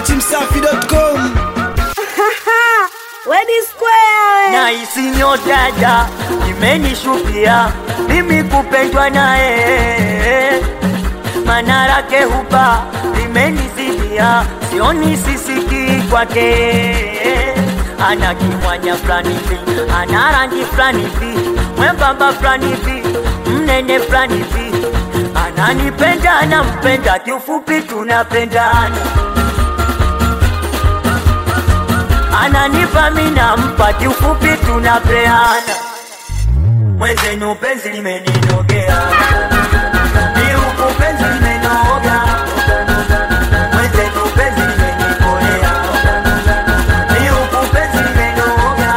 datimsafi.com. Wedi square na isinyo dada imenishukia mimi kupendwa nae, manarake hupa imenizidia, sioni sisiki kwake. Ana kimwanya flani vi, ana rangi flani vi, mwembamba flani vi, mnene flani vi, ananipenda nampenda, kiufupi tunapendana. Ananipa mina mpa, kiufupi tunapeana. Mwenzenu penzi limeninogea, miuku penzi limenoga. Mwenzenu penzi limenikolea, miuku penzi limenoga.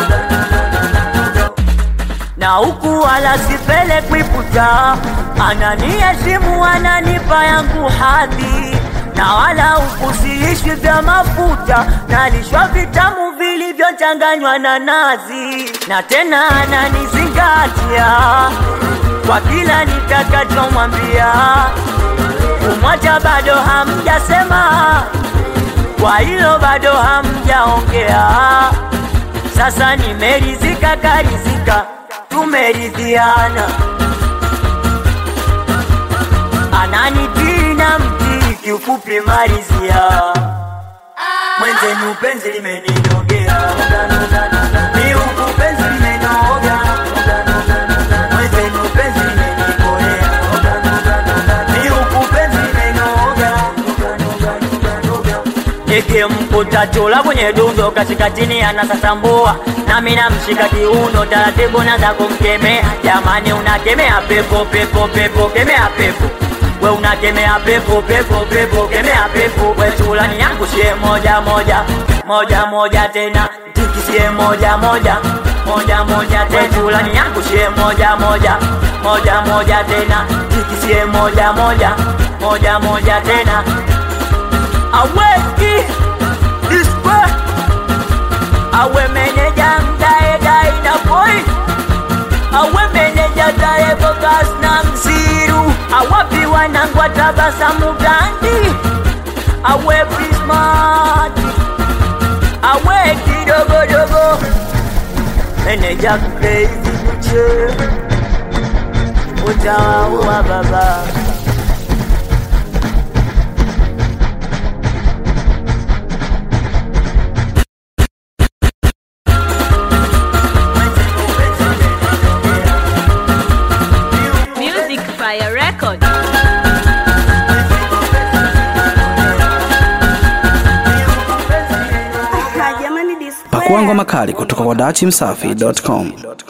Na huku wala sipele kuiputa, ananiheshimu ananipa yangu hadhi. Na wala ukusiishi vya mafuta, nalishwa vitamu vilivyochanganywa na nazi. Na tena ananizingatia kwa kila nitakachomwambia. Kumwacha bado hamjasema, kwa hilo bado hamjaongea. Sasa nimeridhika karizika, tumeridhiana. Ananitii na mtii, kiufupi marizia. Mwenzenu penzi limeninogea, miuku penzi limenoga. Mwenzenu penzi limenikolea, miuku penzi limenoga. Nikimkuta chola kwenye dundo katikatini anasasambua, nami namshika kiuno taratibu naanza kumkemea. Jamani unakemea pepo pepo pepo, kemea pepo. We unakemea pepo pepo pepo, kemea pepo. We chulani yangu shie moja moja, moja moja tena, tikisie moja moja, moja moja tena. We chulani yangu shie moja moja, moja moja tena, tikisie moja moja, moja moja tena. Aweki dispe, awe meneja mdae dai na boy, awe meneja dae bogas na mziru. Awapi wanangu watabasamu gandi, awe prismati, awe kidogo dogo, meneja crazy kuche, utawa baba. Music Fire Record. Pakuangwa makali kutoka kwa datimsafi.com.